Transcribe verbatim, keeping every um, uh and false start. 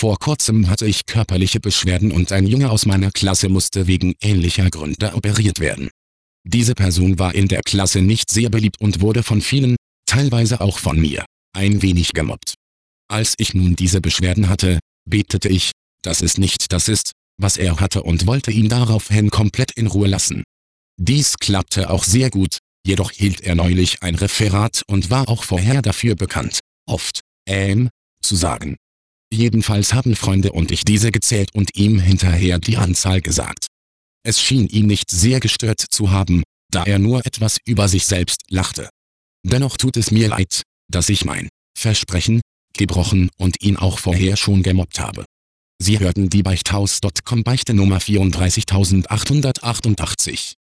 Vor kurzem hatte ich körperliche Beschwerden und ein Junge aus meiner Klasse musste wegen ähnlicher Gründe operiert werden. Diese Person war in der Klasse nicht sehr beliebt und wurde von vielen, teilweise auch von mir, ein wenig gemobbt. Als ich nun diese Beschwerden hatte, betete ich, dass es nicht das ist, was er hatte und wollte ihn daraufhin komplett in Ruhe lassen. Dies klappte auch sehr gut, jedoch hielt er neulich ein Referat und war auch vorher dafür bekannt, oft, ähm, zu sagen. Jedenfalls haben Freunde und ich diese gezählt und ihm hinterher die Anzahl gesagt. Es schien ihn nicht sehr gestört zu haben, da er nur etwas über sich selbst lachte. Dennoch tut es mir leid, dass ich mein Versprechen gebrochen und ihn auch vorher schon gemobbt habe. Sie hörten die Beichthaus Punkt com Beichte Nummer vierunddreißigtausendachthundertachtundachtzig.